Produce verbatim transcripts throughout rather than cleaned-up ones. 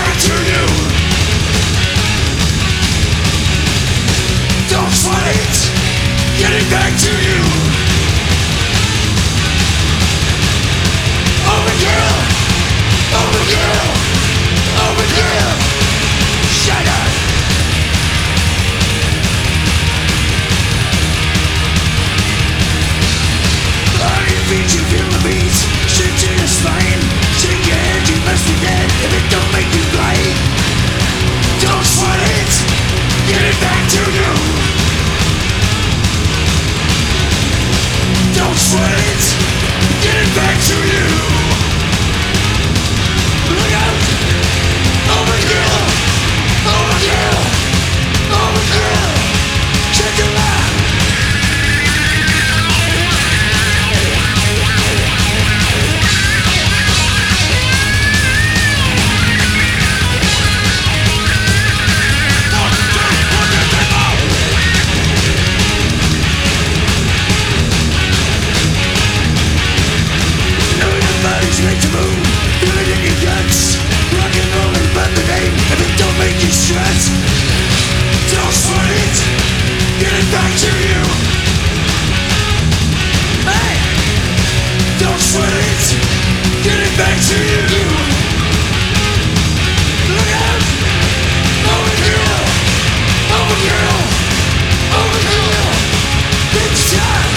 back to you. Don't sweat it, getting back to you. Overkill, overkill, overkill. Shut up. On your feet you feel the beat, shit to your spine. Shake your head, you must be dead if it don't make you glide. Don't sweat it, get it back to you. Don't sweat it, get it back to you. Look out! Overkill! Overkill! Overkill! Check it out! Body's ready to move, feel it in your guts. Rock and roll is but the name, if it don't make you stress. Don't sweat it, get it back to you. Hey! Don't sweat it, get it back to you. Look out! Overkill! Overkill! Overkill! It's time!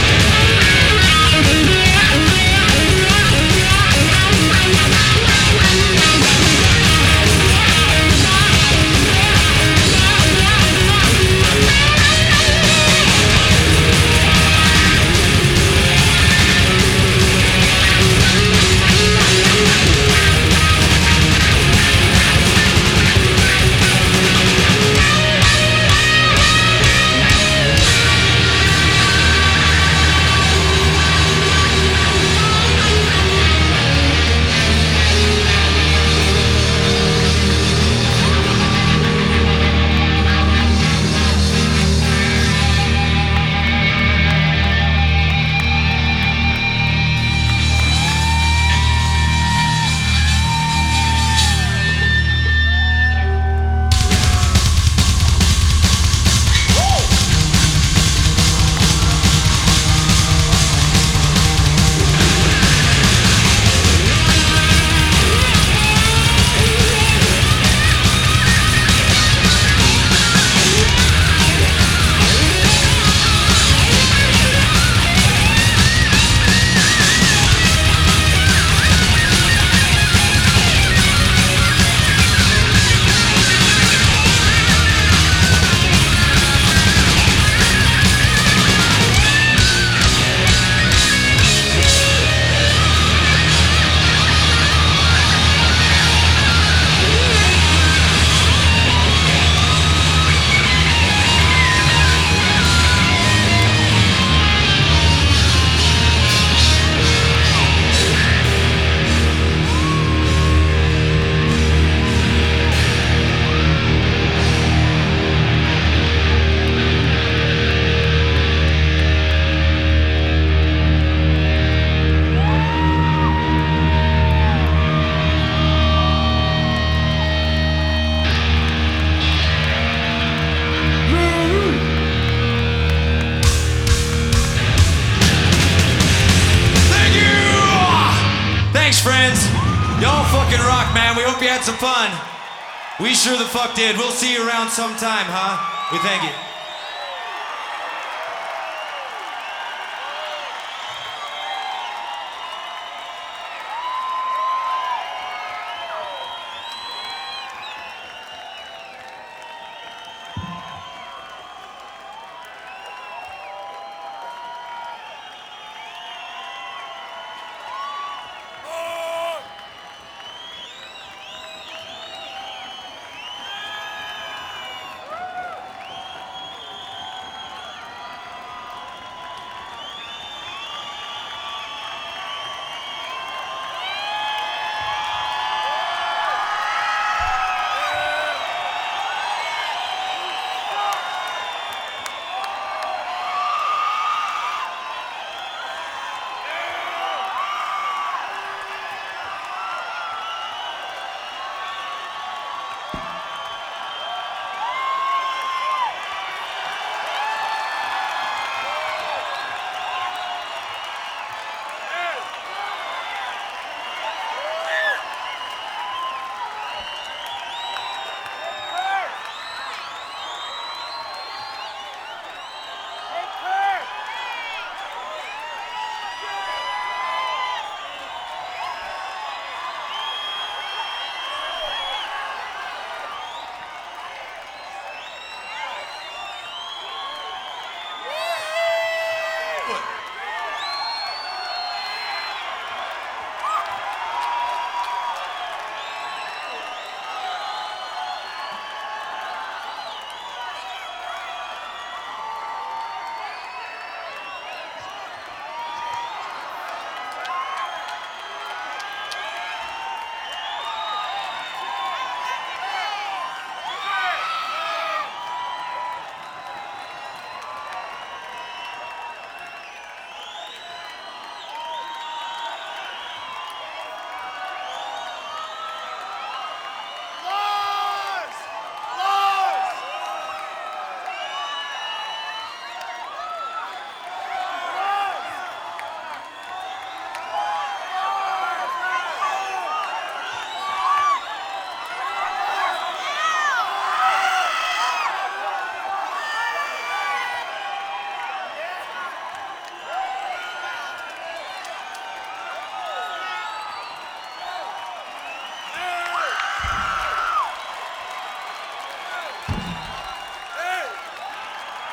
Some fun. We sure the fuck did. We'll see you around sometime, huh? We thank you.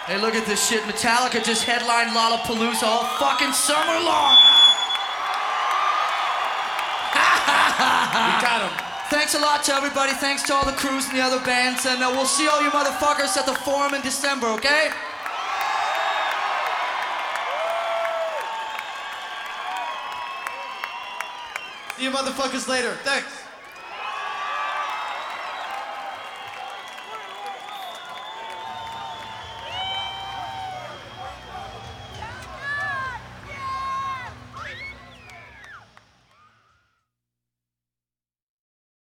Hey, look at this shit. Metallica just headlined Lollapalooza all fucking summer long. We got him. Thanks a lot to everybody. Thanks to all the crews and the other bands. And uh, we'll see all you motherfuckers at the Forum in December, okay? See you motherfuckers later. Thanks.